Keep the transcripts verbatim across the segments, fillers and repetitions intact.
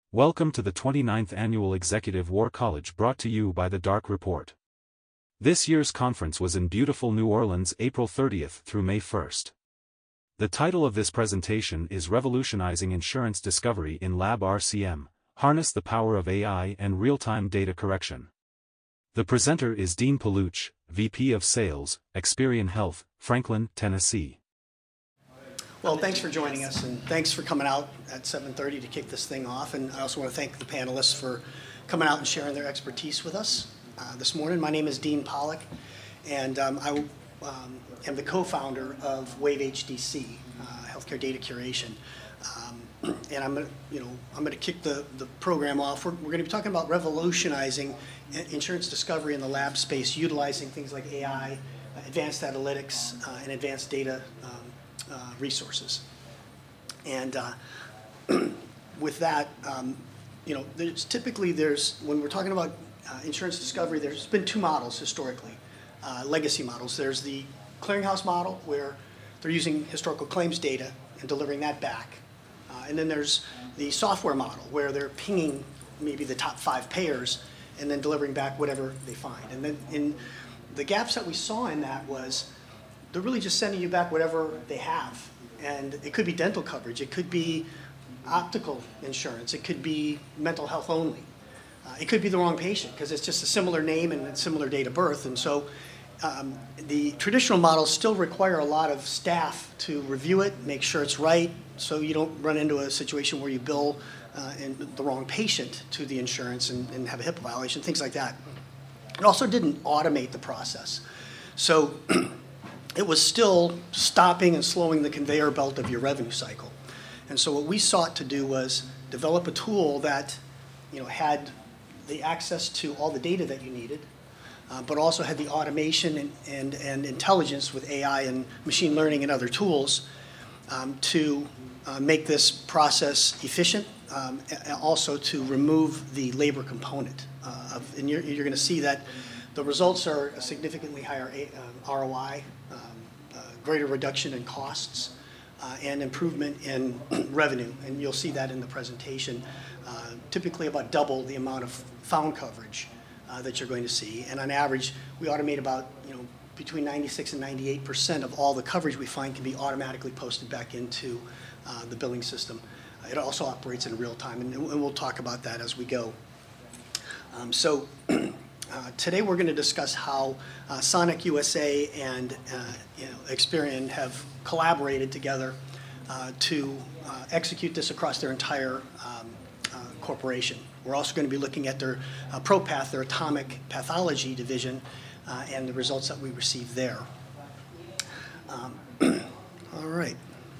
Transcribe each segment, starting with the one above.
Welcome to the twenty-ninth Annual Executive War College brought to you by The Dark Report. This year's conference was in beautiful New Orleans April thirtieth through May first. The title of this presentation is Revolutionizing Insurance Discovery in Lab R C M, Harness the Power of A I and Real-Time Data Correction. The presenter is Dean Paluch, V P of Sales, Experian Health, Franklin, Tennessee. Well, thanks for joining us, and thanks for coming out at seven thirty to kick this thing off. And I also want to thank the panelists for coming out and sharing their expertise with us uh, this morning. My name is Dean Pollock, and um, I um, am the co-founder of Wave H D C, uh, Healthcare Data Curation. Um, and I'm going to, you know, I'm going to kick the, the program off. We're, we're going to be talking about revolutionizing insurance discovery in the lab space, utilizing things like A I, uh, advanced analytics, uh, and advanced data um, Uh, resources. And uh, with that, um, you know, there's typically there's, when we're talking about uh, insurance discovery, there's been two models historically, uh, legacy models. There's the clearinghouse model where they're using historical claims data and delivering that back. Uh, and then there's the software model where they're pinging maybe the top five payers and then delivering back whatever they find. And then in the gaps that we saw in that was they're really just sending you back whatever they have. And it could be dental coverage, it could be optical insurance, it could be mental health only. Uh, it could be the wrong patient because it's just a similar name and a similar date of birth. And so um, the traditional models still require a lot of staff to review it, make sure it's right, so you don't run into a situation where you bill uh, in the wrong patient to the insurance and, and have a HIPAA violation, things like that. It also didn't automate the process. So it was still stopping and slowing the conveyor belt of your revenue cycle. And so what we sought to do was develop a tool that, you know, had the access to all the data that you needed, uh, but also had the automation and, and, and intelligence with A I and machine learning and other tools um, to uh, make this process efficient, um, and also to remove the labor component. Uh, of, and you're, you're going to see that the results are a significantly higher uh, R O I, um, uh, greater reduction in costs, uh, and improvement in revenue. And you'll see that in the presentation. Uh, typically about double the amount of found coverage uh, that you're going to see. And on average, we automate about, you know, between ninety-six and ninety-eight percent of all the coverage we find can be automatically posted back into uh, the billing system. Uh, it also operates in real time, and, and we'll talk about that as we go. Um, so. Uh, today we're going to discuss how uh, Sonic U S A and uh, you know, Experian have collaborated together uh, to uh, execute this across their entire um, uh, corporation. We're also going to be looking at their uh, ProPath, their atomic pathology division, uh, and the results that we received there. Um, all right.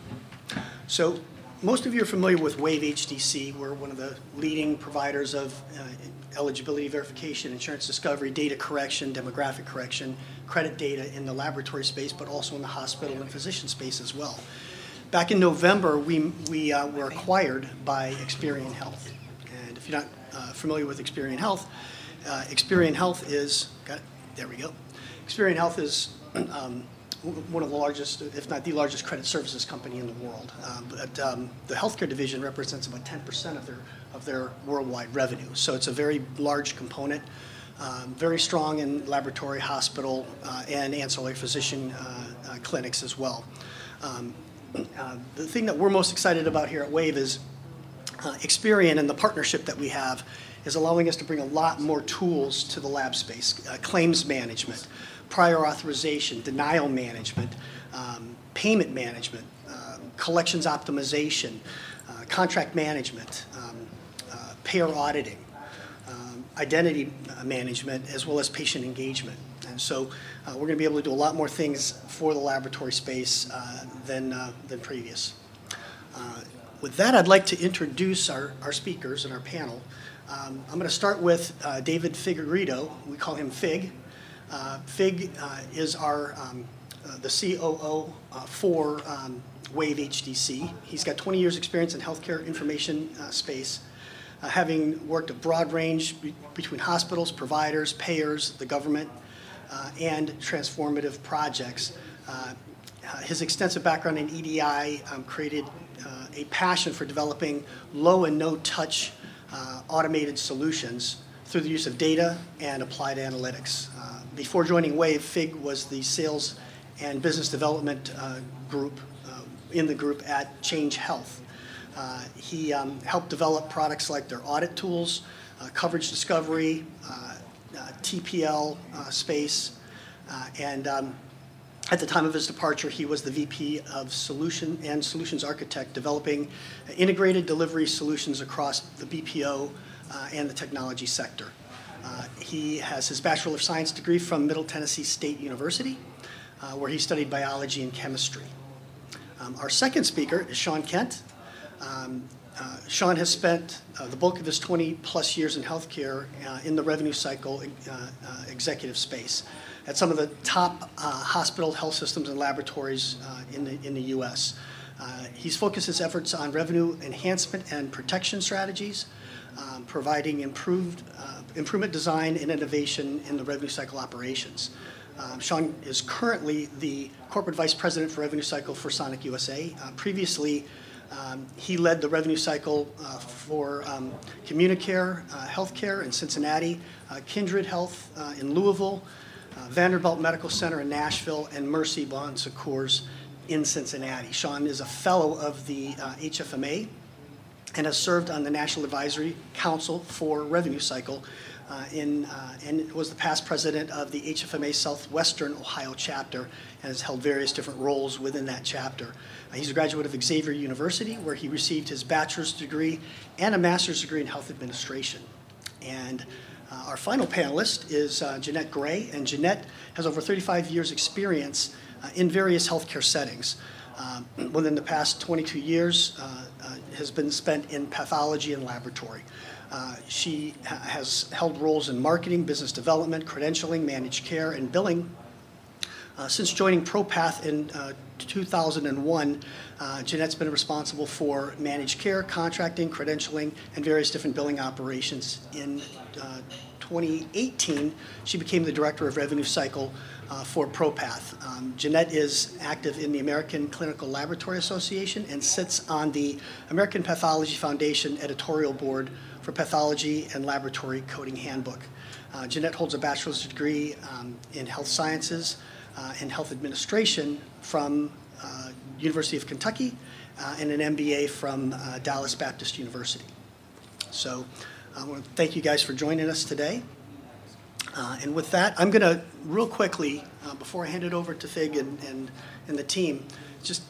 So most of you are familiar with Wave H D C. We're one of the leading providers of uh, eligibility verification, insurance discovery, data correction, demographic correction, credit data in the laboratory space, but also in the hospital and physician space as well. Back in November, we, we uh, were acquired by Experian Health. And if you're not uh, familiar with Experian Health, uh, Experian Health is, got it, there we go. Experian Health is um, one of the largest, if not the largest, credit services company in the world. Um, but um, the healthcare division represents about ten percent of their of their worldwide revenue. So it's a very large component, um, very strong in laboratory, hospital, uh, and ancillary physician uh, uh, clinics as well. Um, uh, the thing that we're most excited about here at Wave is uh, Experian, and the partnership that we have is allowing us to bring a lot more tools to the lab space, uh, claims management, prior authorization, denial management, um, payment management, uh, collections optimization, uh, contract management, um, uh, payer auditing, um, identity management, as well as patient engagement. And so uh, we're going to be able to do a lot more things for the laboratory space uh, than, uh, than previous. Uh, with that, I'd like to introduce our, our speakers and our panel. Um, I'm going to start with uh, David Figueredo. We call him Fig. Uh, Fig uh, is our um, uh, the C O O uh, for um, Wave H D C. He's got twenty years experience in healthcare information uh, space, uh, having worked a broad range be between hospitals, providers, payers, the government, uh, and transformative projects. Uh, uh, his extensive background in E D I um, created uh, a passion for developing low and no touch automated solutions through the use of data and applied analytics. Uh, before joining Wave, Fig was the sales and business development uh, group uh, in the group at Change Health. Uh, he um, helped develop products like their audit tools, uh, coverage discovery, uh, uh, T P L uh, space, uh, and um, at the time of his departure, he was the V P of Solution and Solutions Architect, developing integrated delivery solutions across the B P O uh, and the technology sector. Uh, he has his Bachelor of Science degree from Middle Tennessee State University, uh, where he studied biology and chemistry. Um, our second speaker is Sean Kent. Um, uh, Sean has spent uh, the bulk of his twenty plus years in healthcare uh, in the revenue cycle uh, uh, executive space at some of the top uh, hospital health systems and laboratories uh, in the in the U S. Uh, he's focused his efforts on revenue enhancement and protection strategies, um, providing improved uh, improvement design and innovation in the revenue cycle operations. Um, Sean is currently the corporate vice president for revenue cycle for Sonic U S A. Uh, previously, um, he led the revenue cycle uh, for um, Communicare uh, Healthcare in Cincinnati, uh, Kindred Health uh, in Louisville, Uh, Vanderbilt Medical Center in Nashville, and Mercy Bon Secours in Cincinnati. Sean is a fellow of the uh, H F M A and has served on the National Advisory Council for Revenue Cycle uh, in, uh, and was the past president of the H F M A Southwestern Ohio chapter and has held various different roles within that chapter. Uh, he's a graduate of Xavier University, where he received his bachelor's degree and a master's degree in health administration. And Uh, our final panelist is uh, Jeanette Gray, and Jeanette has over thirty-five years experience uh, in various healthcare settings. Uh, within the past twenty-two years uh, uh, has been spent in pathology and laboratory. Uh, she ha has held roles in marketing, business development, credentialing, managed care, and billing. Uh, since joining ProPath in uh, two thousand one, uh, Jeanette's been responsible for managed care, contracting, credentialing, and various different billing operations. In uh, twenty eighteen, she became the director of revenue cycle uh, for ProPath. Um, Jeanette is active in the American Clinical Laboratory Association and sits on the American Pathology Foundation editorial board for Pathology and Laboratory Coding Handbook. Uh, Jeanette holds a bachelor's degree um, in health sciences Uh, and health administration from uh, University of Kentucky uh, and an M B A from uh, Dallas Baptist University. So I want to thank you guys for joining us today. Uh, and with that, I'm going to real quickly, uh, before I hand it over to Fig and, and, and the team, just,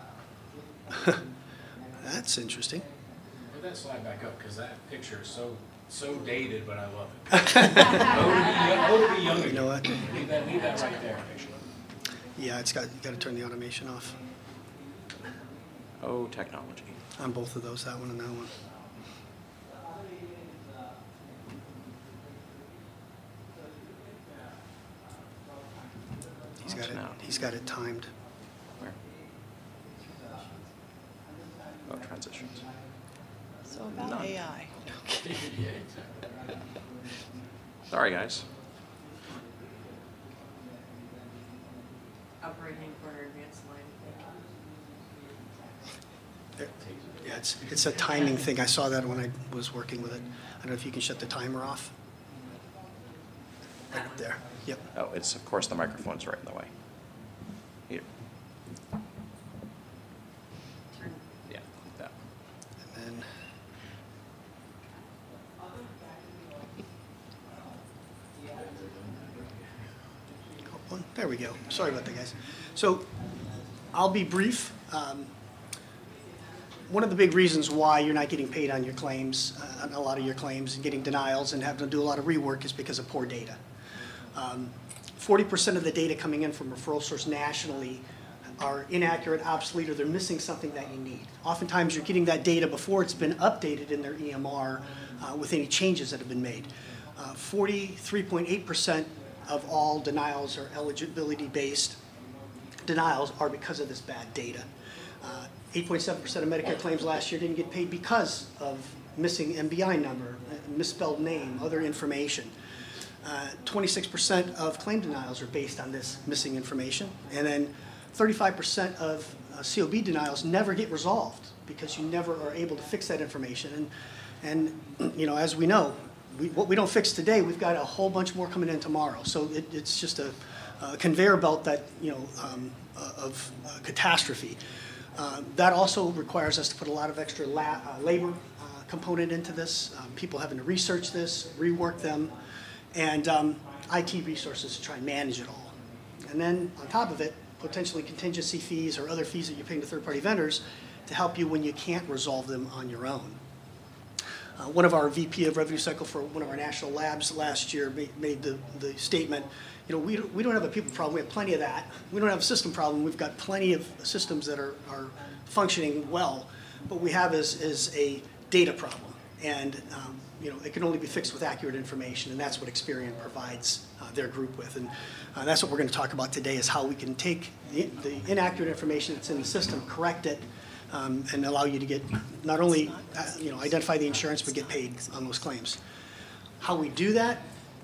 that's interesting. Put that slide back up, because that picture is so so dated, but I love it. Oh, to be young again. You know what? Leave that, leave that right there. Yeah, it's got, you got to turn the automation off. Oh, technology. On both of those, that one and that one. He's got it, he's got it timed. Where? Oh, transitions. So about None. A I. Yeah, exactly. Sorry, guys. Upper right-hand corner, advanced line. There. Yeah, it's, it's a timing thing. I saw that when I was working with it. I don't know if you can shut the timer off. Right up there. Yep. Oh, it's, of course, the microphone's right in the way. Here. Turn. Yeah, like that. And then oh, there we go. Sorry about that, guys. So I'll be brief. Um, one of the big reasons why you're not getting paid on your claims, uh, on a lot of your claims, and getting denials and having to do a lot of rework is because of poor data. Um, forty percent of the data coming in from referral source nationally are inaccurate, obsolete, or they're missing something that you need. Oftentimes you're getting that data before it's been updated in their E M R uh, with any changes that have been made. forty-three point eight percent of all denials or eligibility-based denials are because of this bad data. eight point seven percent of Medicare claims last year didn't get paid because of missing M B I number, misspelled name, other information. twenty-six percent of claim denials are based on this missing information. And then thirty-five percent of uh, C O B denials never get resolved because you never are able to fix that information. And, And, you know, as we know, we, what we don't fix today, we've got a whole bunch more coming in tomorrow. So it, it's just a, a conveyor belt that, you know, um, uh, of uh, catastrophe. Uh, that also requires us to put a lot of extra la uh, labor uh, component into this, um, people having to research this, rework them, and um, I T resources to try and manage it all. And then on top of it, potentially contingency fees or other fees that you're paying to third-party vendors to help you when you can't resolve them on your own. Uh, one of our V P of Revenue Cycle for one of our national labs last year made, made the, the statement, you know, we don't, we don't have a people problem, we have plenty of that. We don't have a system problem, we've got plenty of systems that are, are functioning well. What we have is, is a data problem. And, um, you know, it can only be fixed with accurate information, and that's what Experian provides uh, their group with. And uh, that's what we're going to talk about today, is how we can take the, the inaccurate information that's in the system, correct it, um, and allow you to get, not only, uh, you know, identify the insurance, but get paid on those claims. How we do that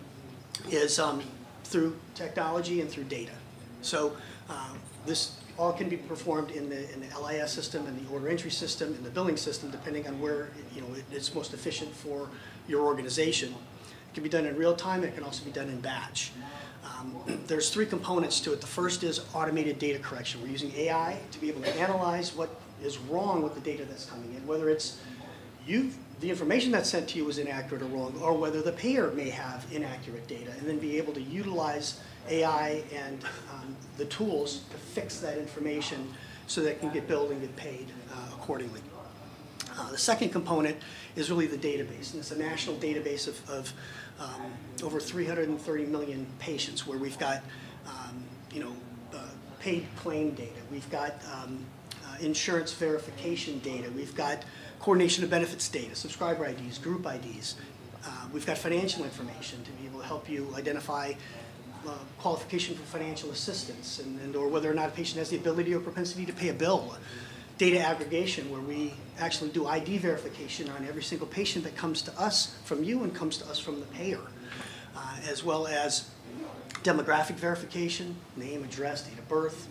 is um, through technology and through data. So uh, this all can be performed in the, in the L I S system, and the order entry system, and the billing system, depending on where, you know, it's most efficient for your organization. It can be done in real time. It can also be done in batch. Um, there's three components to it. The first is automated data correction. We're using A I to be able to analyze what is wrong with the data that's coming in, whether it's you, the information that's sent to you is inaccurate or wrong, or whether the payer may have inaccurate data, and then be able to utilize A I and um, the tools to fix that information so that it can get billed and get paid uh, accordingly. Uh, the second component is really the database, and it's a national database of, of um, over three hundred thirty million patients, where we've got um, you know, uh, paid claim data, we've got um, uh, insurance verification data, we've got coordination of benefits data, subscriber I Ds, group I Ds. Uh, we've got financial information to be able to help you identify uh, qualification for financial assistance, and, and or whether or not a patient has the ability or propensity to pay a bill. Data aggregation, where we actually do I D verification on every single patient that comes to us from you and comes to us from the payer, uh, as well as demographic verification, name, address, date of birth,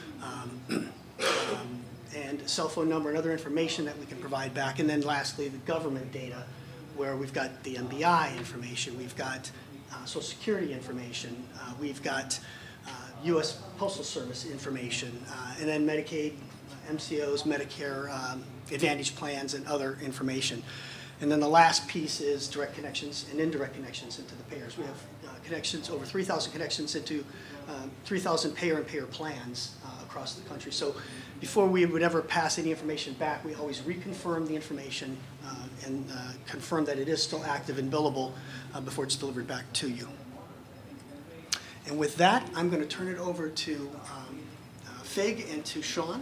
um, um, and cell phone number and other information that we can provide back. And then lastly, the government data, where we've got the M B I information, we've got uh, Social Security information, uh, we've got uh, U S Postal Service information, uh, and then Medicaid, M C Os, Medicare um, Advantage plans, and other information. And then the last piece is direct connections and indirect connections into the payers. We have uh, connections, over three thousand connections into um, three thousand payer and payer plans uh, across the country. So before we would ever pass any information back, we always reconfirm the information uh, and uh, confirm that it is still active and billable uh, before it's delivered back to you. And with that, I'm going to turn it over to um, uh, Fig and to Sean.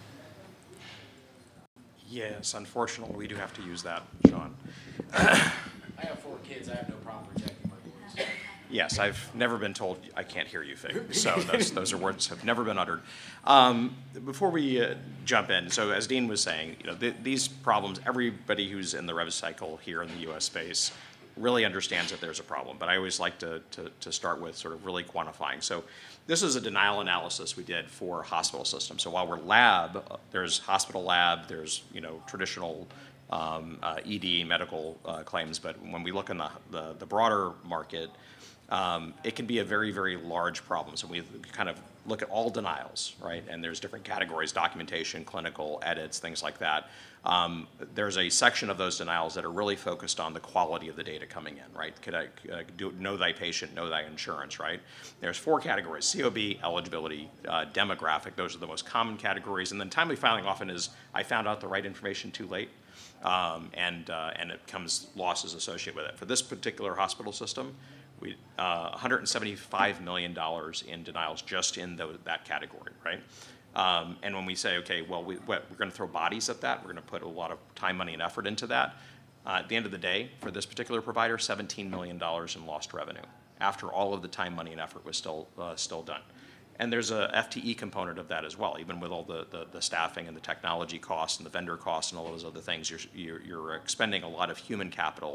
Yes, unfortunately, we do have to use that, Sean. I have four kids. I have no problem protecting my voice. Yes, I've never been told I can't hear you, Fig. So those, those are words that have never been uttered. Um, before we uh, jump in, so as Dean was saying, you know, th these problems, everybody who's in the rev cycle here in the U S space really understands that there's a problem. But I always like to, to, to start with sort of really quantifying. So this is a denial analysis we did for hospital systems. So while we're lab, there's hospital lab, there's, you know, traditional um, uh, E D medical uh, claims. But when we look in the, the, the broader market, um, it can be a very, very large problem. So we kind of look at all denials, right? And there's different categories: documentation, clinical, edits, things like that. Um, there's a section of those denials that are really focused on the quality of the data coming in, right? Could I uh, do, know thy patient, know thy insurance, right? There's four categories: C O B, eligibility, uh, demographic. Those are the most common categories. And then timely filing often is, I found out the right information too late, um, and, uh, and it comes losses associated with it. For this particular hospital system, we uh, one hundred seventy-five million dollars in denials just in the, that category, right? Um, and when we say, okay, well, we, we're going to throw bodies at that, we're going to put a lot of time, money, and effort into that. Uh, at the end of the day, for this particular provider, seventeen million dollars in lost revenue after all of the time, money, and effort was still uh, still done. And there's a F T E component of that as well. Even with all the, the, the staffing and the technology costs and the vendor costs and all those other things, you're, you're, you're expending a lot of human capital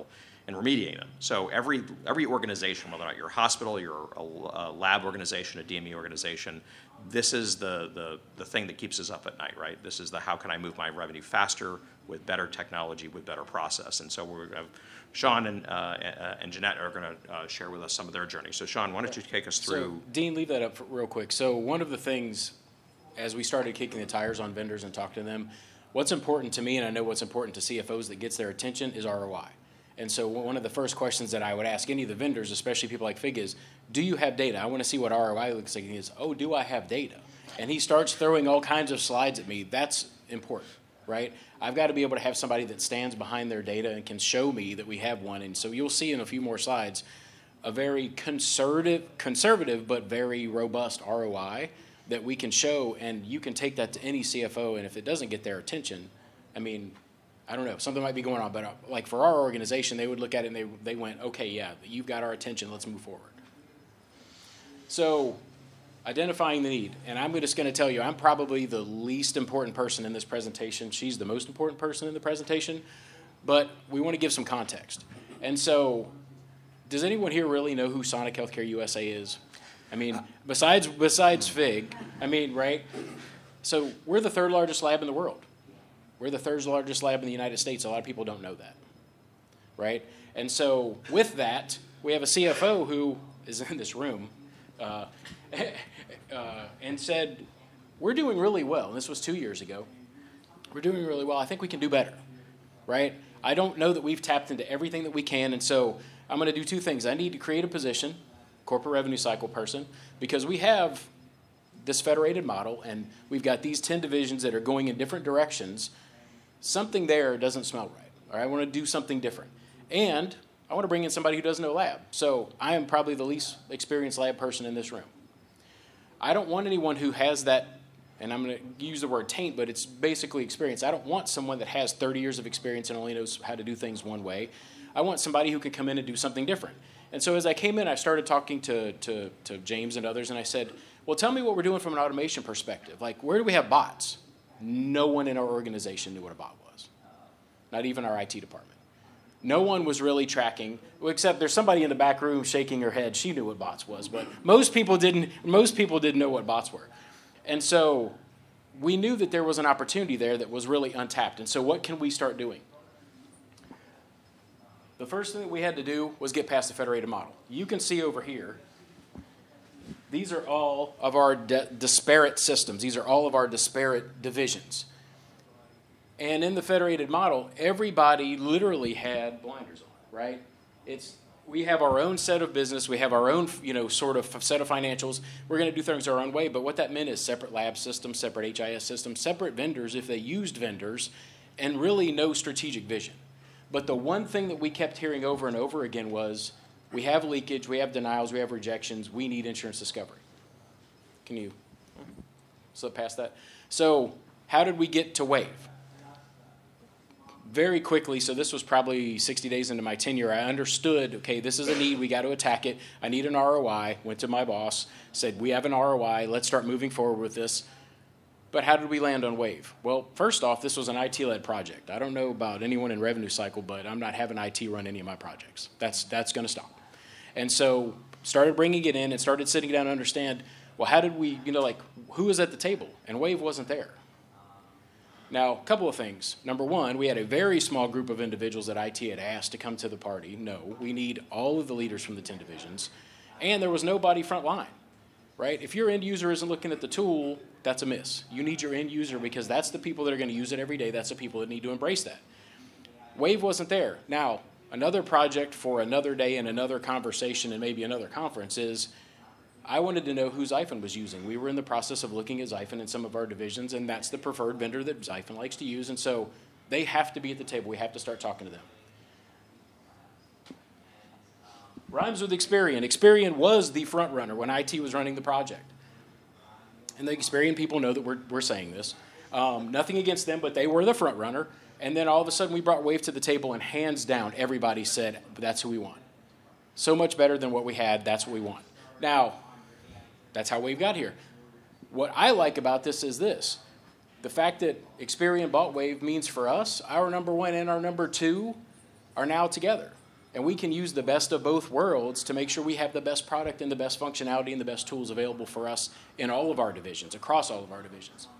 and remediating them. So every every organization, whether or not you're a hospital, you're a, a lab organization, a D M E organization, this is the, the the thing that keeps us up at night, right? This is the how can I move my revenue faster with better technology, with better process. And so we're going to have Sean and uh, and Jeanette are going to uh, share with us some of their journey. So Sean, why don't you take us through? So, Dean, leave that up for real quick. So one of the things, as we started kicking the tires on vendors and talking to them, what's important to me, and I know what's important to C F Os that gets their attention, is R O I. And so one of the first questions that I would ask any of the vendors, especially people like Fig, is, do you have data? I want to see what R O I looks like. And he is, oh, do I have data? And he starts throwing all kinds of slides at me. That's important, right? I've got to be able to have somebody that stands behind their data and can show me that we have one. And so you'll see in a few more slides a very conservative, conservative but very robust R O I that we can show, and you can take that to any C F O, and if it doesn't get their attention, I mean, I don't know, something might be going on, but uh, like for our organization, they would look at it and they, they went, okay, yeah, you've got our attention, let's move forward. So identifying the need, and I'm just going to tell you, I'm probably the least important person in this presentation. She's the most important person in the presentation, but we want to give some context. And so does anyone here really know who Sonic Healthcare U S A is? I mean, besides besides Fig, I mean, right? So we're the third largest lab in the world. We're the third largest lab in the United States. A lot of people don't know that, right? And so with that, we have a C F O who is in this room uh, uh, and said, we're doing really well. And this was two years ago. We're doing really well. I think we can do better, right? I don't know that we've tapped into everything that we can. And so I'm going to do two things. I need to create a position, corporate revenue cycle person, because we have this federated model and we've got these ten divisions that are going in different directions. Something there doesn't smell right. All right, I want to do something different. And I want to bring in somebody who doesn't know lab. So I am probably the least experienced lab person in this room. I don't want anyone who has that, and I'm going to use the word taint, but it's basically experience. I don't want someone that has thirty years of experience and only knows how to do things one way. I want somebody who can come in and do something different. And so as I came in, I started talking to, to, to James and others, and I said, well, tell me what we're doing from an automation perspective. Like, where do we have bots? No one in our organization knew what a bot was, not even our I T department. No one was really tracking, except there's somebody in the back room shaking her head. She knew what bots was, but most people didn't. Most people didn't know what bots were. And so we knew that there was an opportunity there that was really untapped. And so what can we start doing? The first thing that we had to do was get past the federated model. You can see over here, these are all of our de- disparate systems. These are all of our disparate divisions. And in the federated model, everybody literally had blinders on, right? It's we have our own set of business. We have our own, you know, sort of set of financials. We're going to do things our own way. But what that meant is separate lab systems, separate H I S systems, separate vendors if they used vendors, and really no strategic vision. But the one thing that we kept hearing over and over again was, we have leakage, we have denials, we have rejections, we need insurance discovery. Can you slip past that? So how did we get to WAVE? Very quickly, so this was probably sixty days into my tenure, I understood, okay, this is a need, we got to attack it. I need an R O I, went to my boss, said, we have an R O I, let's start moving forward with this. But how did we land on WAVE? Well, first off, this was an I T-led project. I don't know about anyone in revenue cycle, but I'm not having I T run any of my projects. That's that's going to stop. And so started bringing it in and started sitting down to understand, well, how did we, you know, like, who was at the table? And WAVE wasn't there. Now, a couple of things. Number one, we had a very small group of individuals that I T had asked to come to the party. No, we need all of the leaders from the ten divisions. And there was nobody front line, right? If your end user isn't looking at the tool, that's a miss. You need your end user because that's the people that are going to use it every day. That's the people that need to embrace that. WAVE wasn't there. Now, another project for another day and another conversation and maybe another conference is I wanted to know who Xiphon was using. We were in the process of looking at Xiphon in some of our divisions, and that's the preferred vendor that Xiphon likes to use. And so they have to be at the table. We have to start talking to them. Rhymes with Experian. Experian was the front runner when I T was running the project. And the Experian people know that we're, we're saying this. Um, nothing against them, but they were the front runner. And then all of a sudden we brought WAVE to the table, and hands down, everybody said, that's who we want. So much better than what we had. That's what we want. Now, that's how WAVE got here. What I like about this is this. The fact that Experian bought WAVE means for us, our number one and our number two are now together. And we can use the best of both worlds to make sure we have the best product and the best functionality and the best tools available for us in all of our divisions, across all of our divisions.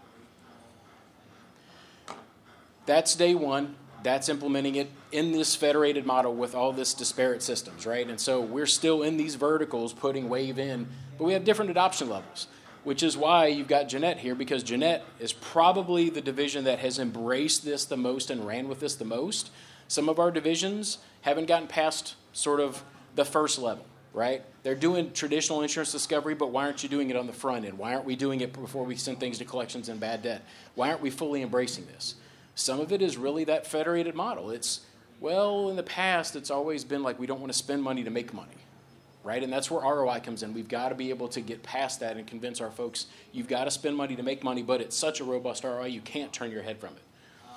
That's day one. That's implementing it in this federated model with all this disparate systems, right? And so we're still in these verticals putting Wave in, but we have different adoption levels, which is why you've got Jeanette here, because Jeanette is probably the division that has embraced this the most and ran with this the most. Some of our divisions haven't gotten past sort of the first level, right? They're doing traditional insurance discovery, but why aren't you doing it on the front end? Why aren't we doing it before we send things to collections and bad debt? Why aren't we fully embracing this? Some of it is really that federated model. It's, well, in the past, it's always been like we don't want to spend money to make money, right? And that's where R O I comes in. We've got to be able to get past that and convince our folks you've got to spend money to make money, but it's such a robust R O I, you can't turn your head from it.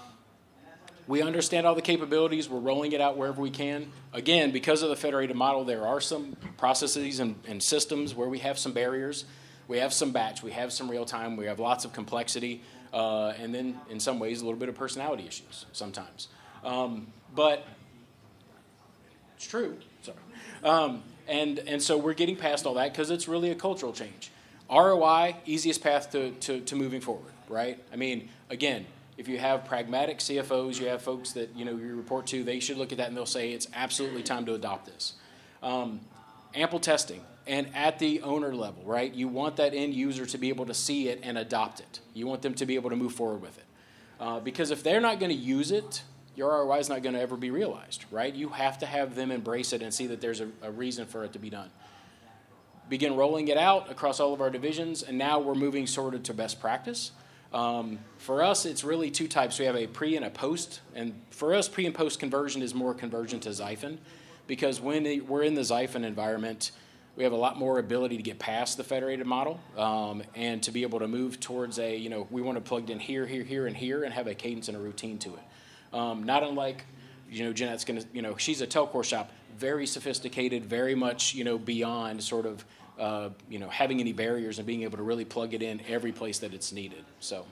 We understand all the capabilities. We're rolling it out wherever we can. Again, because of the federated model, there are some processes and, and systems where we have some barriers. We have some batch. We have some real time. We have lots of complexity. Uh, and then, in some ways, a little bit of personality issues sometimes. Um, but it's true. Sorry. Um, and, and so we're getting past all that because it's really a cultural change. R O I, easiest path to, to, to moving forward, right? I mean, again, if you have pragmatic C F Os, you have folks that you know you report to, they should look at that and they'll say it's absolutely time to adopt this. Um, ample testing. And at the owner level, right, you want that end user to be able to see it and adopt it. You want them to be able to move forward with it. Uh, because if they're not going to use it, your R O I is not going to ever be realized, right? You have to have them embrace it and see that there's a, a reason for it to be done. Begin rolling it out across all of our divisions, and now we're moving sort of to best practice. Um, for us, it's really two types. We have a pre and a post. And for us, pre and post conversion is more conversion to Xiphon, because when we're in the Xiphon environment, we have a lot more ability to get past the federated model um, and to be able to move towards a, you know, we want to plug in here, here, here, and here and have a cadence and a routine to it. Um, not unlike, you know, Jeanette's going to, you know, she's a Telcor shop, very sophisticated, very much, you know, beyond sort of, uh, you know, having any barriers and being able to really plug it in every place that it's needed. So,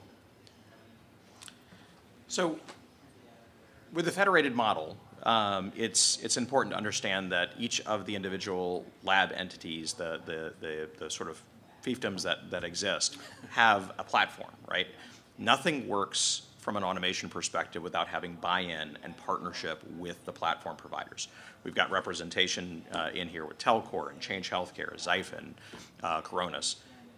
so with the federated model, Um, it's it's important to understand that each of the individual lab entities, the the the, the sort of fiefdoms that, that exist, have a platform, right? Nothing works from an automation perspective without having buy-in and partnership with the platform providers. We've got representation uh, in here with Telcor and Change Healthcare, Xiphon, uh, Coronis.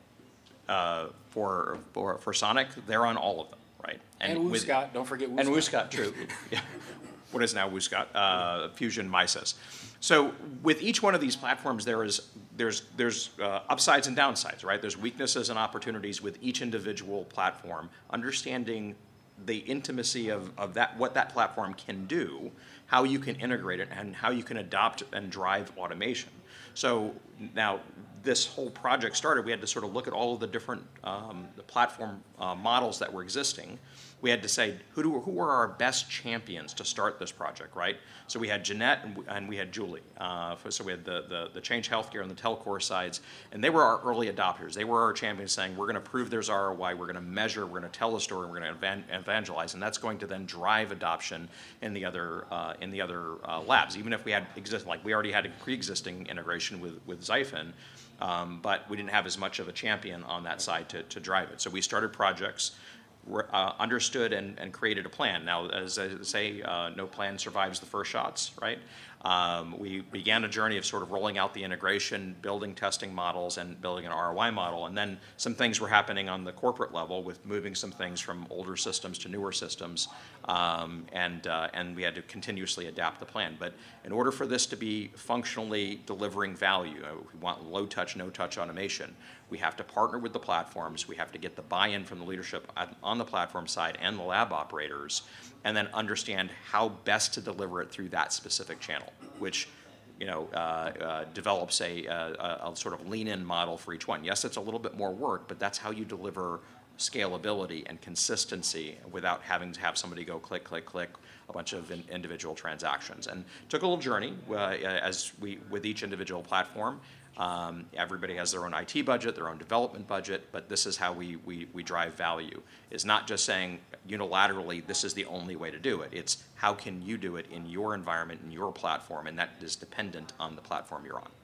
Uh, for, for for Sonic, they're on all of them, right? and with- WooScott, don't forget WooScott. And WooScott, true. Yeah. What is now WooScott, uh, Fusion Misys. So with each one of these platforms, there is there's there's uh, upsides and downsides, right? There's weaknesses and opportunities with each individual platform. Understanding the intimacy of, of that, what that platform can do, how you can integrate it, and how you can adopt and drive automation. So now this whole project started, we had to sort of look at all of the different um, the platform uh, models that were existing. We had to say, who do, who were our best champions to start this project, right? So we had Jeanette and we, and we had Julie. Uh, so we had the, the, the Change Healthcare and the Telcor sides, and they were our early adopters. They were our champions saying, we're going to prove there's R O I, we're going to measure, we're going to tell a story, we're going to evangelize, and that's going to then drive adoption in the other uh, in the other uh, labs. Even if we had exist, like we already had a pre-existing integration with with Xiphon, um, but we didn't have as much of a champion on that side to, to drive it. So we started projects. Uh, understood and, and created a plan. Now, as I say, uh, no plan survives the first shots, right? Um, we began a journey of sort of rolling out the integration, building testing models, and building an R O I model. And then some things were happening on the corporate level with moving some things from older systems to newer systems, um, and uh, and we had to continuously adapt the plan. But in order for this to be functionally delivering value, uh, we want low-touch, no-touch automation. We have to partner with the platforms. We have to get the buy-in from the leadership on the platform side and the lab operators, and then understand how best to deliver it through that specific channel, which you know, uh, uh, develops a, a, a sort of lean-in model for each one. Yes, it's a little bit more work, but that's how you deliver scalability and consistency without having to have somebody go click, click, click a bunch of in, individual transactions. And took a little journey uh, as we with each individual platform. Um, everybody has their own I T budget, their own development budget, but this is how we, we, we drive value. It's not just saying unilaterally, this is the only way to do it. It's how can you do it in your environment, in your platform, and that is dependent on the platform you're on.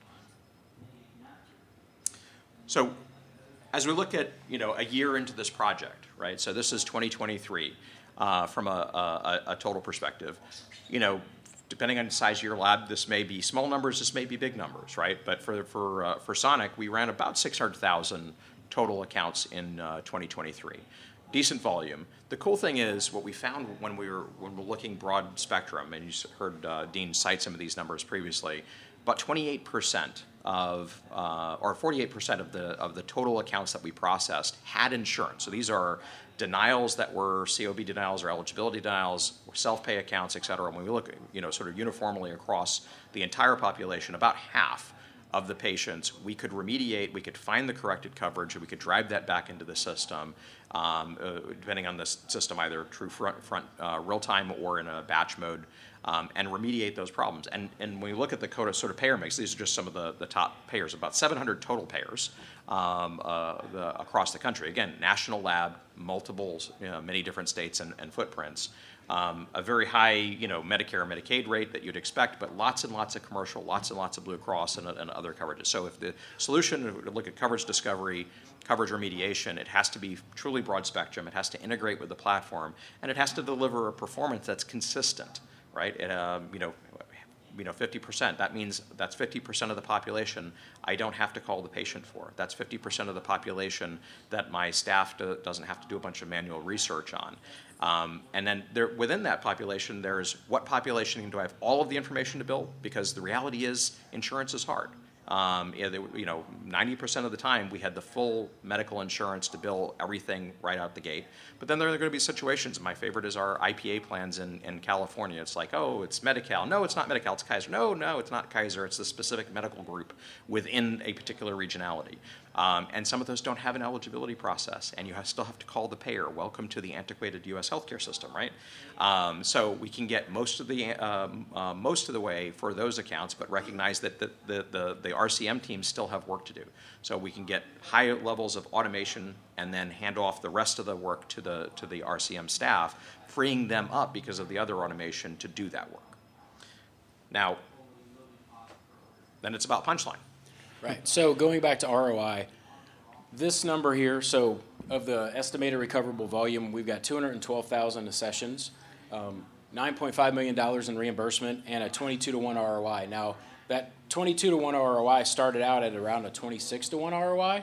So as we look at, you know, a year into this project, right, so this is twenty twenty-three uh, from a, a, a total perspective, you know, depending on the size of your lab, this may be small numbers, this may be big numbers, right? But for for uh, for Sonic, we ran about six hundred thousand total accounts in uh, twenty twenty-three. Decent volume. The cool thing is what we found when we were when we're looking broad spectrum, and you heard uh, Dean cite some of these numbers previously. About twenty-eight percent of uh, or forty-eight percent of the of the total accounts that we processed had insurance. So these are denials that were C O B denials or eligibility denials, or self-pay accounts, et cetera. When we look, you know, sort of uniformly across the entire population, about half of the patients we could remediate, we could find the corrected coverage, and we could drive that back into the system, um, uh, depending on the system, either true front, front uh, real-time or in a batch mode, um, and remediate those problems. And, and when we look at the CODA sort of payer mix, these are just some of the, the top payers, about seven hundred total payers um, uh, the, across the country. Again, national lab, multiple, you know, many different states and, and footprints. Um, a very high, you know, Medicare and Medicaid rate that you'd expect, but lots and lots of commercial, lots and lots of Blue Cross and, and other coverages. So if the solution, if we look at coverage discovery, coverage remediation, it has to be truly broad spectrum, it has to integrate with the platform, and it has to deliver a performance that's consistent, right? It, um, you know, you know, fifty percent, that means that's fifty percent of the population I don't have to call the patient for. That's fifty percent of the population that my staff do, doesn't have to do a bunch of manual research on. Um, and then there, within that population, there's what population do I have all of the information to bill? Because the reality is insurance is hard. Um, yeah, they, you know, ninety percent of the time we had the full medical insurance to bill everything right out the gate. But then there are going to be situations. My favorite is our I P A plans in, in California. It's like, oh, it's Medi-Cal. No, it's not Medi-Cal, it's Kaiser. No, no, it's not Kaiser. It's the specific medical group within a particular regionality. Um, and some of those don't have an eligibility process, and you have, still have to call the payer. Welcome to the antiquated U S healthcare system, right? Um, so we can get most of the um, uh, most of the way for those accounts, but recognize that the the, the the R C M teams still have work to do. So we can get high levels of automation and then hand off the rest of the work to the to the R C M staff, freeing them up because of the other automation to do that work. Now, then it's about punchline. Right. So going back to R O I, this number here, so of the estimated recoverable volume, we've got two hundred twelve thousand accessions, um, nine point five million dollars in reimbursement, and a twenty-two to one R O I. Now, that twenty-two to one R O I started out at around a twenty-six to one R O I,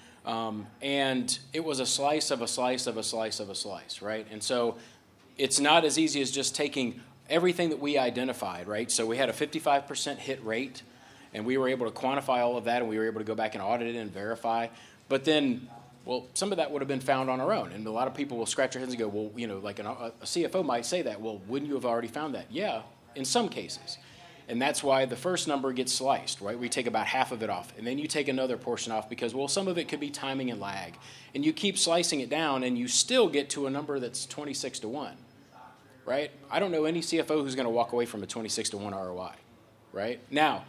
um, and it was a slice of a slice of a slice of a slice, right? And so it's not as easy as just taking everything that we identified, right? So we had a fifty-five percent hit rate, and we were able to quantify all of that, and we were able to go back and audit it and verify. But then, well, some of that would have been found on our own. And a lot of people will scratch their heads and go, well, you know, like an, a C F O might say that. Well, wouldn't you have already found that? Yeah, in some cases. And that's why the first number gets sliced, right? We take about half of it off. And then you take another portion off because, well, some of it could be timing and lag. And you keep slicing it down, and you still get to a number that's twenty-six to one, right? I don't know any C F O who's going to walk away from a twenty-six to one R O I, right? Now,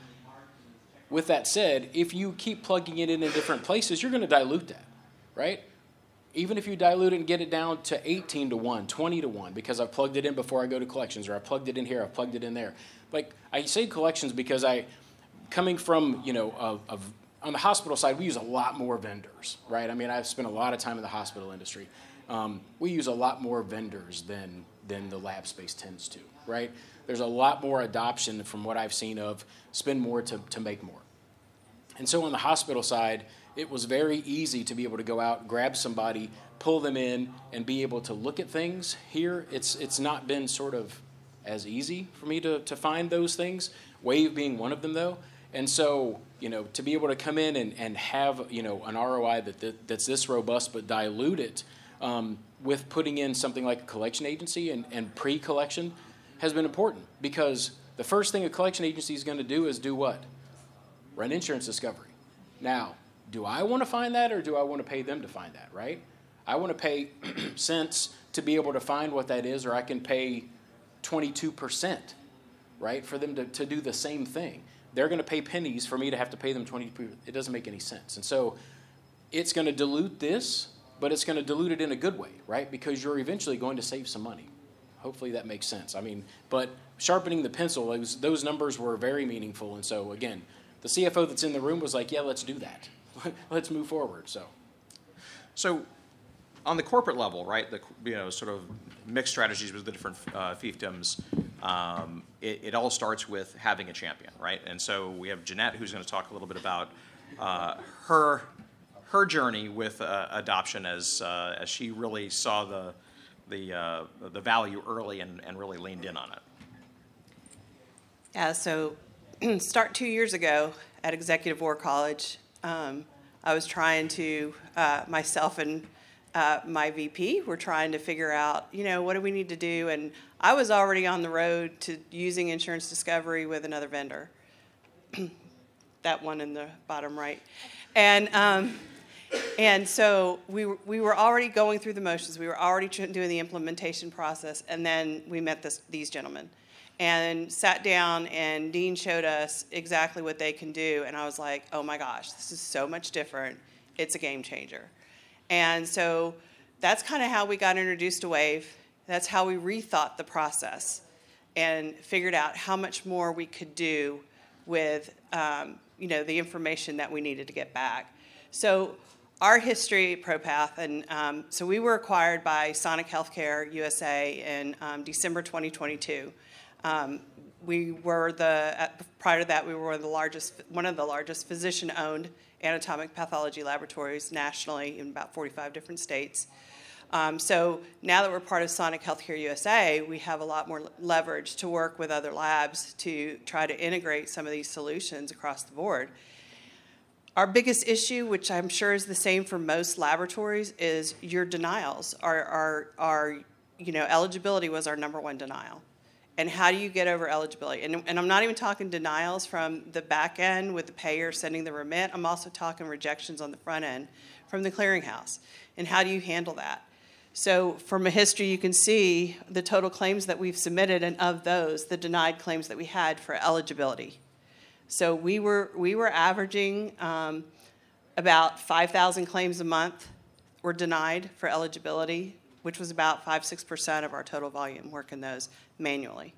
with that said, if you keep plugging it in in different places, you're going to dilute that, right? Even if you dilute it and get it down to eighteen to one, twenty to one, because I've plugged it in before I go to collections, or I plugged it in here, I've plugged it in there. Like, I say collections because I, coming from, you know, of, of, on the hospital side, we use a lot more vendors, right? I mean, I've spent a lot of time in the hospital industry. Um, we use a lot more vendors than, than the lab space tends to, right? There's a lot more adoption from what I've seen of spend more to, to make more. And so on the hospital side, it was very easy to be able to go out, grab somebody, pull them in, and be able to look at things. Here, it's it's not been sort of as easy for me to, to find those things, Wave being one of them, though. And so, you know, to be able to come in and, and have, you know, an R O I that, that that's this robust but dilute it um, with putting in something like a collection agency and, and pre-collection has been important, because the first thing a collection agency is going to do is do what? Run insurance discovery. Now, do I want to find that, or do I want to pay them to find that, right? I want to pay cents to be able to find what that is, or I can pay twenty-two percent, right, for them to, to do the same thing. They're going to pay pennies for me to have to pay them twenty percent. It doesn't make any sense. And so it's going to dilute this, but it's going to dilute it in a good way, right, because you're eventually going to save some money. Hopefully that makes sense. I mean, but sharpening the pencil, those, those numbers were very meaningful. And so, again, the C F O that's in the room was like, yeah, let's do that. Let's move forward. So, So on the corporate level, right, the, you know, sort of mixed strategies with the different uh, fiefdoms, um, it, it all starts with having a champion, right? And so we have Jeanette, who's going to talk a little bit about uh, her her journey with uh, adoption as uh, as she really saw the the uh, the value early and, and really leaned in on it. Yeah, so start two years ago at Executive War College. Um, I was trying to, uh, myself and uh, my V P were trying to figure out, you know, what do we need to do? And I was already on the road to using Insurance Discovery with another vendor. That one in the bottom right. And um, and so we were, we were already going through the motions. We were already doing the implementation process. And then we met this, these gentlemen and sat down, and Dean showed us exactly what they can do. And I was like, oh my gosh, this is so much different. It's a game changer. And so that's kind of how we got introduced to Wave. That's how we rethought the process and figured out how much more we could do with um, you know, the information that we needed to get back. So our history, ProPath, and um, so we were acquired by Sonic Healthcare U S A in um, December twenty twenty-two. Um, we were the, at, prior to that, we were the largest, one of the largest physician-owned anatomic pathology laboratories nationally in about forty-five different states. Um, so now that we're part of Sonic Healthcare U S A, we have a lot more leverage to work with other labs to try to integrate some of these solutions across the board. Our biggest issue, which I'm sure is the same for most laboratories, is your denials. Our, our, our you know, eligibility was our number one denial. And how do you get over eligibility? And, and I'm not even talking denials from the back end with the payer sending the remit. I'm also talking rejections on the front end from the clearinghouse. And how do you handle that? So from a history, you can see the total claims that we've submitted, and of those, the denied claims that we had for eligibility. So we were we were averaging um, about five thousand claims a month were denied for eligibility, which was about five, six percent of our total volume, working those manually.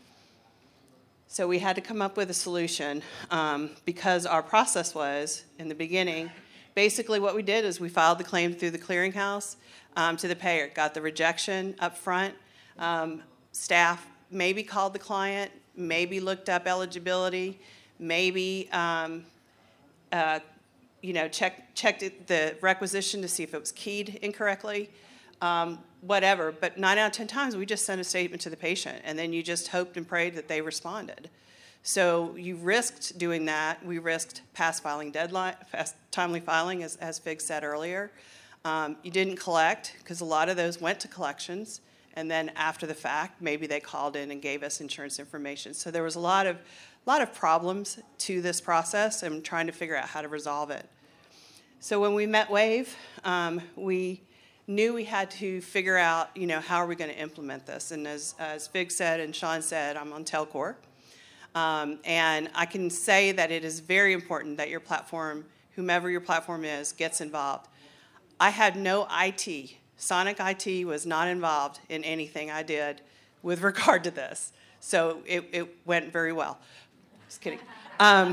So we had to come up with a solution um, because our process was, in the beginning, basically what we did is we filed the claim through the clearinghouse um, to the payer, got the rejection up front. Um, staff maybe called the client, maybe looked up eligibility, maybe um, uh, you know, check, checked it, the requisition to see if it was keyed incorrectly. Um, whatever, but nine out of ten times we just sent a statement to the patient, and then you just hoped and prayed that they responded. So you risked doing that. We risked past filing deadline, past timely filing, as, as Fig said earlier. Um, you didn't collect, because a lot of those went to collections, and then after the fact, maybe they called in and gave us insurance information. So there was a lot of, lot of problems to this process, and trying to figure out how to resolve it. So when we met Wave, um, we knew we had to figure out, you know, how are we going to implement this? And as, as Fig said and Sean said, I'm on Telcor. Um, and I can say that it is very important that your platform, whomever your platform is, gets involved. I had no I T. Sonic I T was not involved in anything I did with regard to this. So it, it went very well. Just kidding. Um,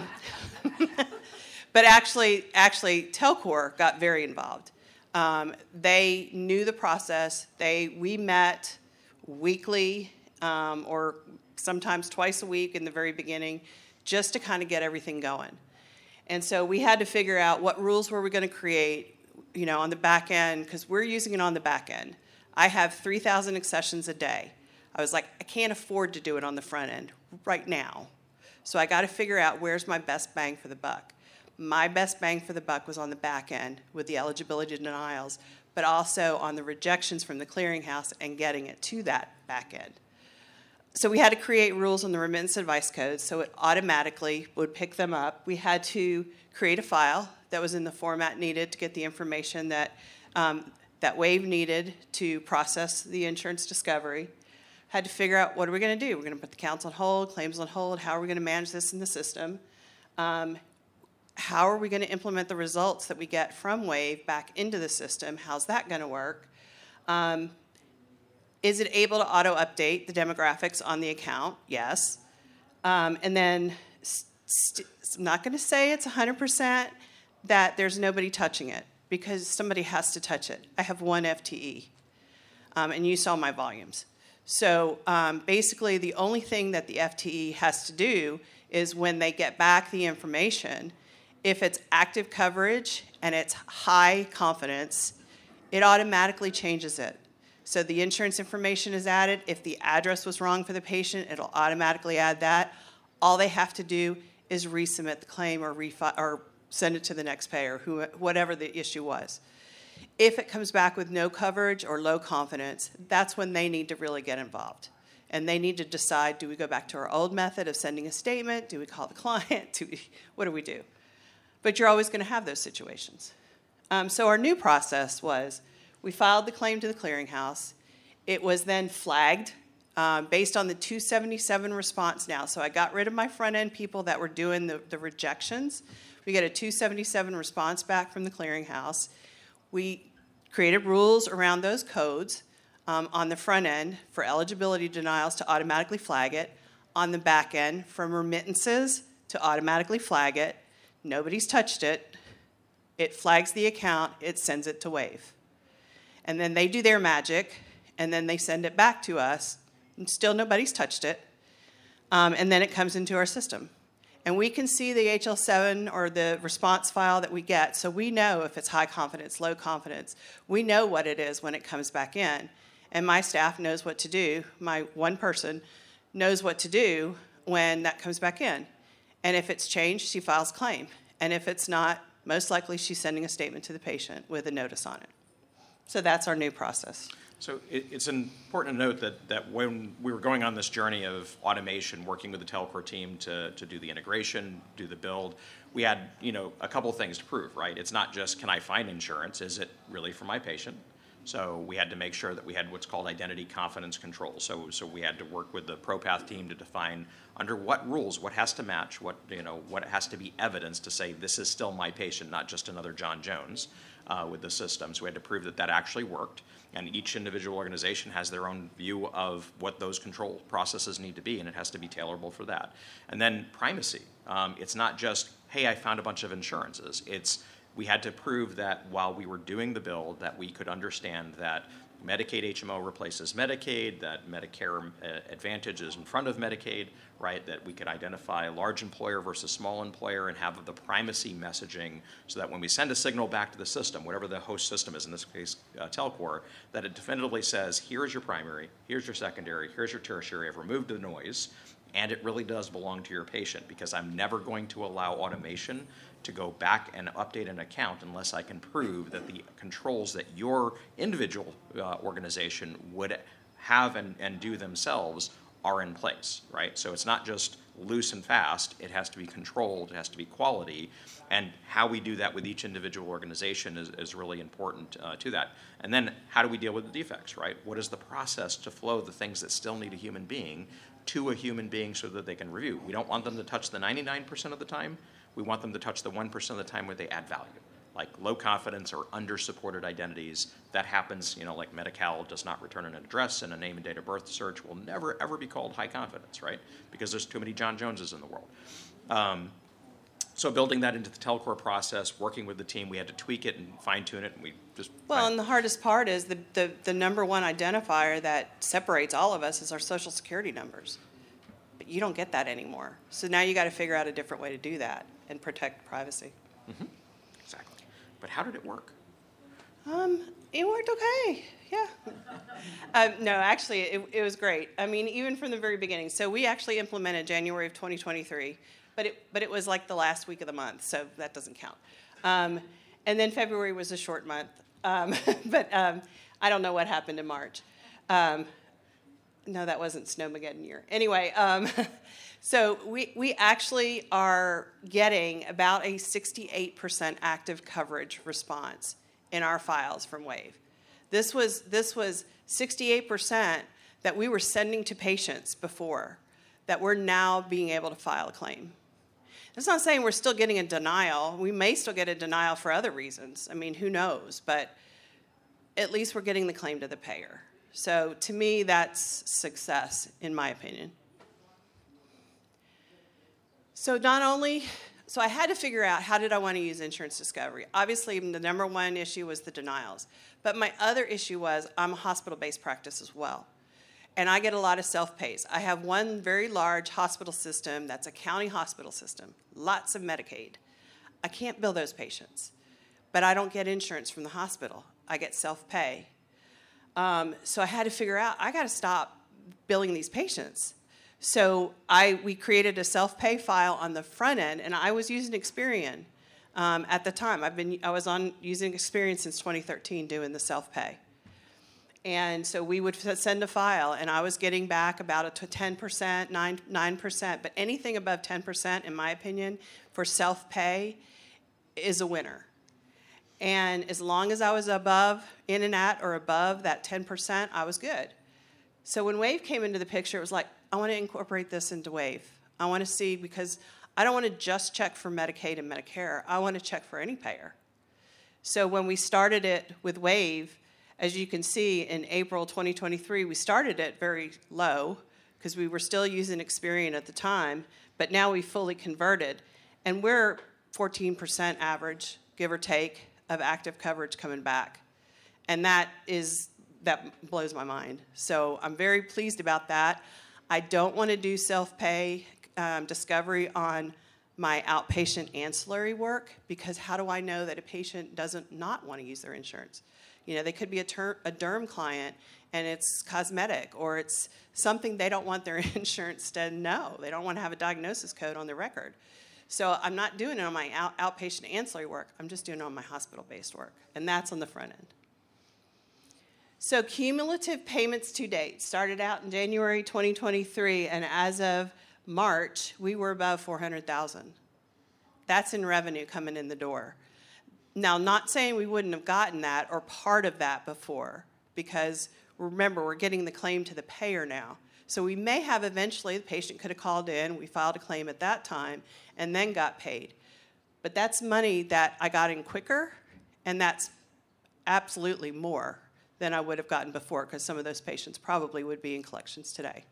but actually, actually, Telcor got very involved. Um, they knew the process. They, we met weekly um, or sometimes twice a week in the very beginning just to kind of get everything going. And so we had to figure out what rules were we going to create, you know, on the back end, because we're using it on the back end. I have three thousand accessions a day. I was like, I can't afford to do it on the front end right now. So I got to figure out where's my best bang for the buck. My best bang for the buck was on the back end with the eligibility denials, but also on the rejections from the clearinghouse and getting it to that back end. So we had to create rules on the remittance advice code so it automatically would pick them up. We had to create a file that was in the format needed to get the information that, um, that Wave needed to process the insurance discovery. Had to figure out, what are we going to do? We're going to put the counts on hold, claims on hold. How are we going to manage this in the system? Um, how are we going to implement the results that we get from Wave back into the system? How's that going to work? Um, is it able to auto-update the demographics on the account? Yes. Um, and then, st- I'm not going to say it's one hundred percent that there's nobody touching it, because somebody has to touch it. I have one F T E, um, and you saw my volumes. So um, basically, the only thing that the F T E has to do is when they get back the information, if it's active coverage and it's high confidence, it automatically changes it. So the insurance information is added. If the address was wrong for the patient, it'll automatically add that. All they have to do is resubmit the claim or, refi- or send it to the next payer, who, whatever the issue was. If it comes back with no coverage or low confidence, that's when they need to really get involved. And they need to decide, do we go back to our old method of sending a statement? Do we call the client? Do we, what do we do? But you're always going to have those situations. Um, so our new process was, we filed the claim to the clearinghouse. It was then flagged um, based on the two seventy-seven response now. So I got rid of my front-end people that were doing the, the rejections. We get a two seventy-seven response back from the clearinghouse. We created rules around those codes um, on the front end for eligibility denials to automatically flag it. On the back end, from remittances to automatically flag it. Nobody's touched it. It flags the account. It sends it to Wave. And then they do their magic, and then they send it back to us, and still nobody's touched it. Um, and then it comes into our system. And we can see the H L seven or the response file that we get, so we know if it's high confidence, low confidence. We know what it is when it comes back in. And my staff knows what to do. My one person knows what to do when that comes back in. And if it's changed, she files claim. And if it's not, most likely she's sending a statement to the patient with a notice on it. So that's our new process. So it, it's important to note that, that when we were going on this journey of automation, working with the Telcor team to, to do the integration, do the build, we had, you know, a couple things to prove, right? It's not just, can I find insurance? Is it really for my patient? So we had to make sure that we had what's called identity confidence control. So, so we had to work with the ProPath team to define under what rules, what has to match, what, you know, what has to be evidence to say this is still my patient, not just another John Jones uh, with the system. So we had to prove that that actually worked. And each individual organization has their own view of what those control processes need to be, and it has to be tailorable for that. And then primacy. Um, it's not just, hey, I found a bunch of insurances. It's, we had to prove that while we were doing the build, that we could understand that Medicaid H M O replaces Medicaid, that Medicare Advantage is in front of Medicaid, right? That we could identify large employer versus small employer and have the primacy messaging so that when we send a signal back to the system, whatever the host system is, in this case uh, Telcor, that it definitively says, here's your primary, here's your secondary, here's your tertiary, I've removed the noise, and it really does belong to your patient, because I'm never going to allow automation to go back and update an account unless I can prove that the controls that your individual uh, organization would have and, and do themselves are in place, right? So it's not just loose and fast, it has to be controlled, it has to be quality, and how we do that with each individual organization is, is really important uh, to that. And then how do we deal with the defects, right? What is the process to flow the things that still need a human being to a human being so that they can review? We don't want them to touch the ninety-nine percent of the time. We want them to touch the one percent of the time where they add value, like low confidence or under-supported identities. That happens, you know, like Medi-Cal does not return an address, and a name and date of birth search will never, ever be called high confidence, right? Because there's too many John Joneses in the world. Um, so building that into the Telcor process, working with the team, we had to tweak it and fine-tune it, and we just... Well, and the hardest part is the, the, the number one identifier that separates all of us is our social security numbers. But you don't get that anymore. So now you got to figure out a different way to do that and protect privacy. Mm-hmm. Exactly. But how did it work? Um, it worked okay, yeah. um, no, actually, it, it was great. I mean, even from the very beginning. So we actually implemented January of twenty twenty-three, but it, but it was like the last week of the month, so that doesn't count. Um, and then February was a short month, um, but um, I don't know what happened in March. Um, no, that wasn't Snowmageddon year. Anyway, um, so we, we actually are getting about a sixty-eight percent active coverage response in our files from Wave. This was, this was sixty-eight percent that we were sending to patients before that we're now being able to file a claim. That's not saying we're still getting a denial. We may still get a denial for other reasons. I mean, who knows? But at least we're getting the claim to the payer. So to me, that's success, in my opinion. So not only, so I had to figure out how did I want to use insurance discovery. Obviously, the number one issue was the denials. But my other issue was I'm a hospital-based practice as well. And I get a lot of self-pays. I have one very large hospital system that's a county hospital system, lots of Medicaid. I can't bill those patients, but I don't get insurance from the hospital. I get self-pay. Um, so I had to figure out, I got to stop billing these patients. So I, we created a self-pay file on the front end, and I was using Experian um, at the time. I've been, I was on using Experian since twenty thirteen doing the self-pay. And so we would send a file, and I was getting back about a ten percent, nine, nine percent. But anything above ten percent, in my opinion, for self-pay is a winner. And as long as I was above, in and at or above that ten percent, I was good. So when WAVE came into the picture, it was like, I want to incorporate this into WAVE. I want to see, because I don't want to just check for Medicaid and Medicare. I want to check for any payer. So when we started it with WAVE, as you can see, in April twenty twenty-three, we started it very low because we were still using Experian at the time, but now we fully converted. And we're fourteen percent average, give or take, of active coverage coming back. And that is, that blows my mind. So I'm very pleased about that. I don't want to do self-pay um, discovery on my outpatient ancillary work, because how do I know that a patient doesn't not want to use their insurance? You know, they could be a, ter- a derm client and it's cosmetic, or it's something they don't want their insurance to know. They don't want to have a diagnosis code on their record. So I'm not doing it on my out- outpatient ancillary work. I'm just doing it on my hospital-based work, and that's on the front end. So cumulative payments to date started out in January twenty twenty-three, and as of March, we were above four hundred thousand. That's in revenue coming in the door. Now, not saying we wouldn't have gotten that or part of that before, because remember, we're getting the claim to the payer now. So we may have eventually, the patient could have called in, we filed a claim at that time, and then got paid. But that's money that I got in quicker, and that's absolutely more than I would have gotten before, because some of those patients probably would be in collections today.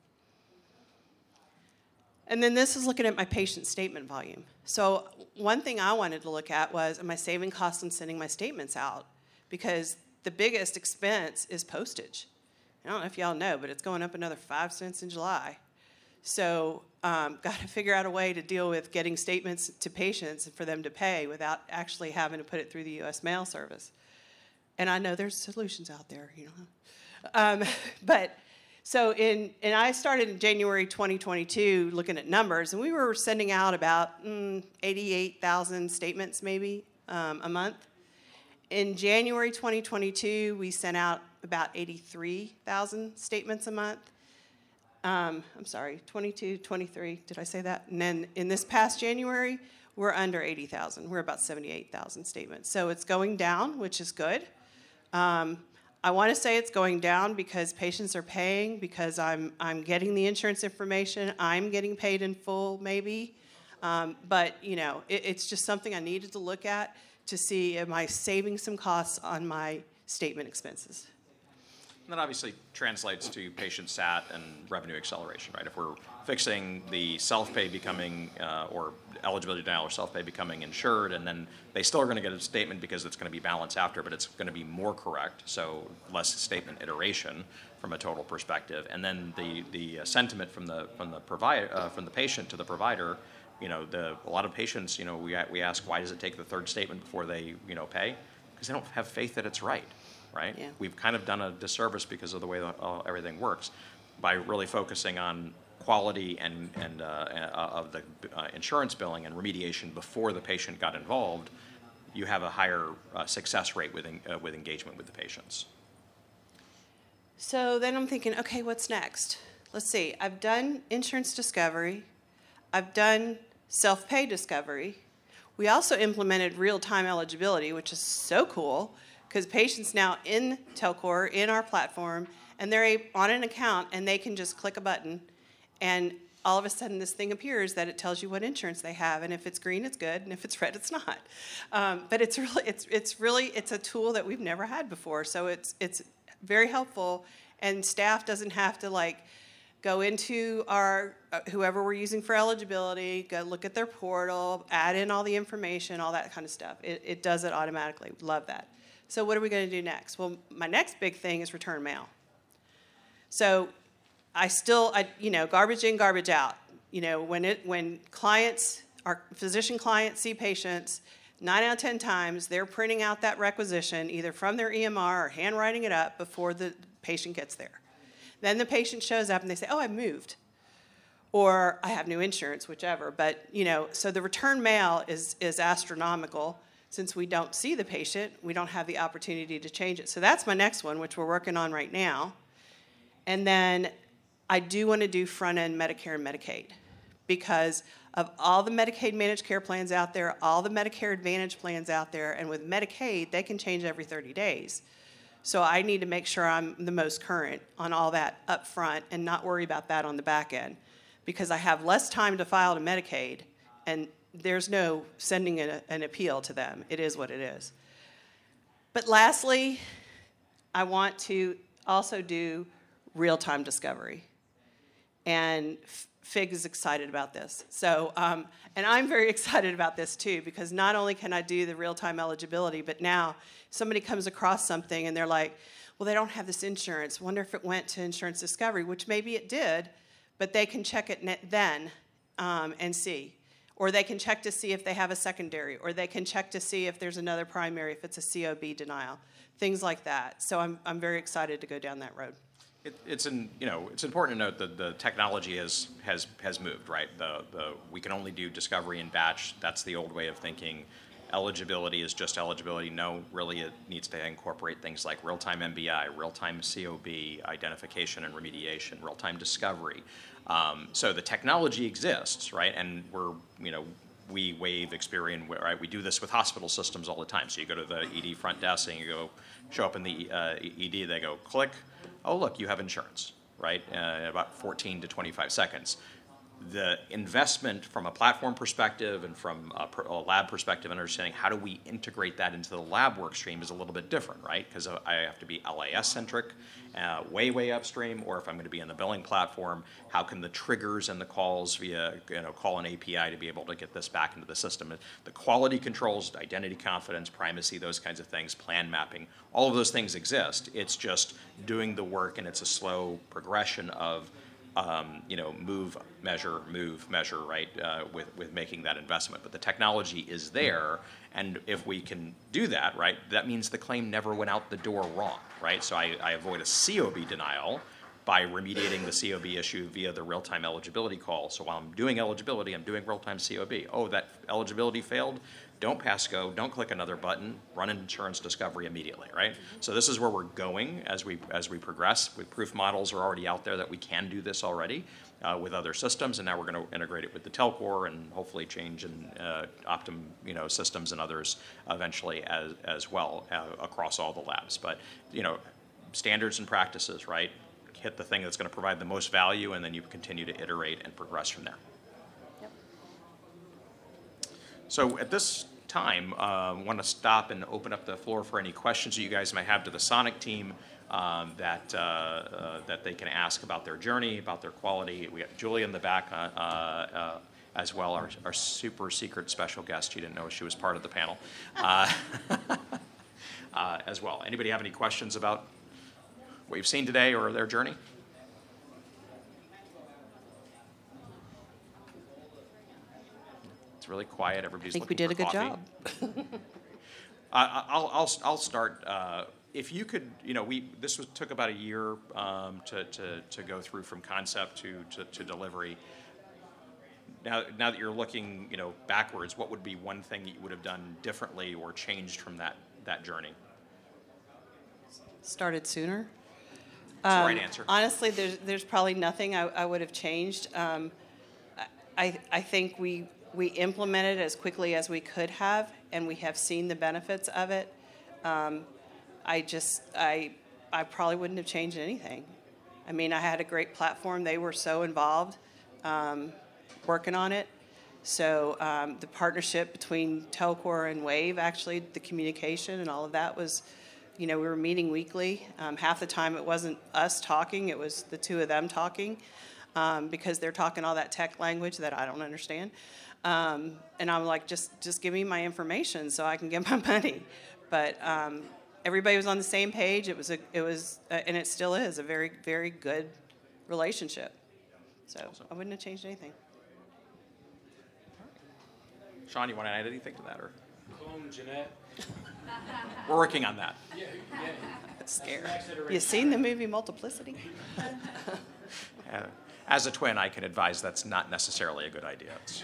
And then this is looking at my patient statement volume. So one thing I wanted to look at was, am I saving costs on sending my statements out? Because the biggest expense is postage. I don't know if y'all know, but it's going up another five cents in July. So um, got to figure out a way to deal with getting statements to patients for them to pay without actually having to put it through the U S Mail Service. And I know there's solutions out there, you know. Um, but so in, and I started in January twenty twenty-two looking at numbers, and we were sending out about mm, eighty-eight thousand statements maybe um, a month. In January twenty twenty-two, we sent out about eighty-three thousand statements a month. Um, I'm sorry, twenty-two, twenty-three, did I say that? And then in this past January, we're under eighty thousand. We're about seventy-eight thousand statements. So it's going down, which is good. Um, I want to say it's going down because patients are paying, because I'm I'm getting the insurance information. I'm getting paid in full, maybe. Um, but, you know, it, it's just something I needed to look at to see, am I saving some costs on my statement expenses? And that obviously translates to patient sat and revenue acceleration, right? If we're fixing the self-pay becoming, uh, or eligibility denial or self-pay becoming insured, and then they still are going to get a statement because it's going to be balanced after, but it's going to be more correct, so less statement iteration from a total perspective. And then the the uh, sentiment from the from the provider uh, from the patient to the provider, you know, the a lot of patients, you know, we we ask, why does it take the third statement before they, you know, pay? Because they don't have faith that it's right. Right? Yeah. We've kind of done a disservice because of the way that, uh, everything works by really focusing on quality and, and uh, uh, of the uh, insurance billing and remediation before the patient got involved. You have a higher uh, success rate with, en- uh, with engagement with the patients. So then I'm thinking, okay, what's next? Let's see. I've done insurance discovery. I've done self-pay discovery. We also implemented real-time eligibility, which is so cool, because patients now in Telcor, in our platform, and they're a, on an account, and they can just click a button, and all of a sudden this thing appears that it tells you what insurance they have, and if it's green, it's good, and if it's red, it's not. Um, but it's really, it's it's really, it's a tool that we've never had before, so it's it's very helpful, and staff doesn't have to like go into our uh, whoever we're using for eligibility, go look at their portal, add in all the information, all that kind of stuff. It, it does it automatically. Love that. So what are we going to do next? Well, my next big thing is return mail. So I still, I, you know, garbage in, garbage out. You know, when it when clients, our physician clients see patients, nine out of ten times they're printing out that requisition either from their E M R or handwriting it up before the patient gets there. Then the patient shows up and they say, oh, I moved, or I have new insurance, whichever. But, you know, so the return mail is is astronomical. Since we don't see the patient, we don't have the opportunity to change it. So that's my next one, which we're working on right now. And then I do want to do front-end Medicare and Medicaid, because of all the Medicaid managed care plans out there, all the Medicare Advantage plans out there, and with Medicaid, they can change every thirty days. So I need to make sure I'm the most current on all that up front and not worry about that on the back end, because I have less time to file to Medicaid, and there's no sending an, an appeal to them. It is what it is. But lastly, I want to also do real-time discovery. And FIG is excited about this. So, um, and I'm very excited about this too, because not only can I do the real-time eligibility, but now somebody comes across something and they're like, well, they don't have this insurance. Wonder if it went to insurance discovery, which maybe it did, but they can check it then um, and see. Or they can check to see if they have a secondary, or they can check to see if there's another primary, if it's a C O B denial, things like that. So I'm, I'm very excited to go down that road. It, it's in, you know, it's important to note that the technology has has has moved, right? The the we can only do discovery and batch. That's the old way of thinking. Eligibility is just eligibility. No, really, it needs to incorporate things like real-time M B I, real-time C O B identification and remediation, real-time discovery. Um, so the technology exists, right? And we're, you know, we waive Experian, right? We do this with hospital systems all the time. So you go to the E D front desk and you go show up in the uh, E D. They go click. Oh, look, you have insurance, right? Uh, about fourteen to twenty-five seconds. The investment from a platform perspective and from a, per, a lab perspective, understanding how do we integrate that into the lab work stream is a little bit different, right? Because I have to be L A S-centric, uh, way, way upstream, or if I'm going to be in the billing platform, how can the triggers and the calls via, you know, call an A P I to be able to get this back into the system. The quality controls, identity confidence, primacy, those kinds of things, plan mapping, all of those things exist. It's just doing the work, and it's a slow progression of Um, you know, move, measure, move, measure, right, uh, with, with making that investment. But the technology is there, and if we can do that, right, that means the claim never went out the door wrong, right? So I, I avoid a C O B denial by remediating the C O B issue via the real-time eligibility call. So while I'm doing eligibility, I'm doing real-time C O B. Oh, that eligibility failed? Don't pass go, don't click another button, run insurance discovery immediately, right? So this is where we're going as we as we progress. With proof models are already out there that we can do this already uh, with other systems, and now we're going to integrate it with the Telcor and hopefully change in uh, Optum, you know, systems and others eventually as as well uh, across all the labs. But you know, standards and practices, right? Hit the thing that's going to provide the most value, and then you continue to iterate and progress from there. So at this time, I uh, want to stop and open up the floor for any questions that you guys might have to the Sonic team um, that uh, uh, that they can ask about their journey, about their quality. We got Julie in the back uh, uh, as well, our, our super secret special guest. You didn't know she was part of the panel uh, uh, as well. Anybody have any questions about what you've seen today or their journey? Really quiet. Everybody's I think looking we did for a good coffee. job. uh, I'll, I'll, I'll start. Uh, if you could, you know, we this was, took about a year um, to, to, to go through from concept to, to, to delivery. Now, now that you're looking, you know, backwards, what would be one thing that you would have done differently or changed from that that journey? Started sooner. That's um, the right answer. Honestly, there's there's probably nothing I, I would have changed. Um, I I think we. We implemented as quickly as we could have, and we have seen the benefits of it. Um, I just, I, I probably wouldn't have changed anything. I mean, I had a great platform. They were so involved, um, working on it. So um, the partnership between Telcor and Wave, actually, the communication and all of that was, you know, we were meeting weekly. Um, half the time it wasn't us talking, it was the two of them talking, um, because they're talking all that tech language that I don't understand. Um, and I'm like, just, just give me my information so I can get my money. But um, everybody was on the same page. It was, a, it was, uh, and it still is, a very, very good relationship. So I wouldn't have changed anything. Sean, you want to add anything to that, or? Clone Jeanette. We're working on that. Yeah, yeah. That's scary. You seen the movie Multiplicity? Uh, as a twin, I can advise that's not necessarily a good idea. It's-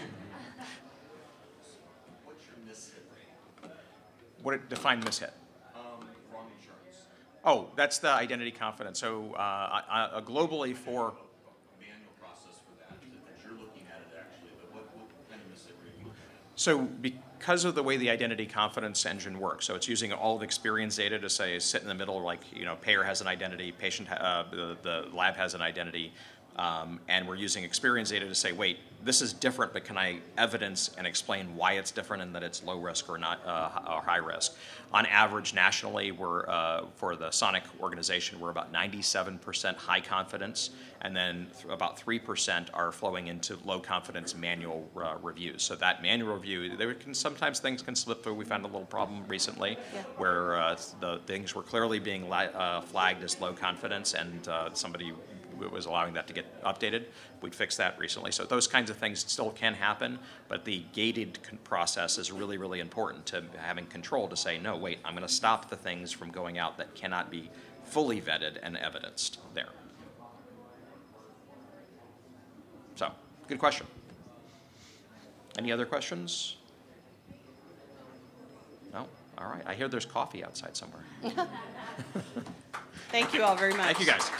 What's your mishit rate? What it define mishit? Um, wrong insurance. Oh, that's the identity confidence. So uh, uh, globally for Manual process for that, that you're looking at it actually, but what, what kind of mishit rate are you looking at? So because of the way the identity confidence engine works, so it's using all of Experian data to say sit in the middle, like, you know, payer has an identity, patient, uh, the, the lab has an identity, um, and we're using Experian data to say, wait, this is different, but can I evidence and explain why it's different and that it's low risk or not, uh, or high risk? On average, nationally, we're uh, for the Sonic organization, we're about ninety-seven percent high confidence, and then th- about three percent are flowing into low confidence manual uh, reviews. So that manual review, there can sometimes things can slip through. We found a little problem recently Yeah. where uh, the things were clearly being li- uh, flagged as low confidence, and uh, somebody was allowing that to get updated. We'd fixed that recently. So those kinds of things still can happen, but the gated con- process is really, really important to having control to say, no, wait, I'm going to stop the things from going out that cannot be fully vetted and evidenced there. So, good question. Any other questions? No? All right. I hear there's coffee outside somewhere. Thank you all very much. Thank you, guys.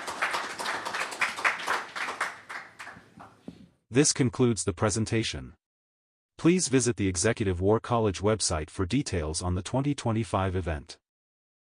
This concludes the presentation. Please visit the Executive War College website for details on the twenty twenty-five event.